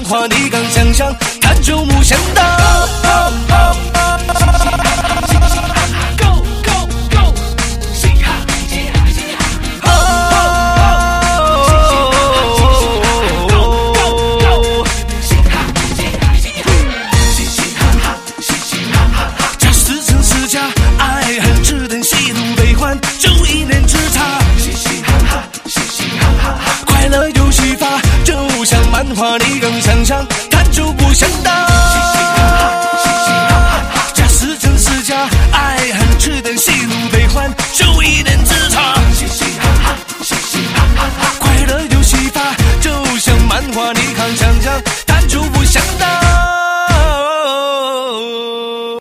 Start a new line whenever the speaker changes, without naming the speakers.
画你刚想象，它就无限大。这是真是假？爱恨只等喜怒悲欢，就一念之差。快乐游戏法，就像漫画你刚想象。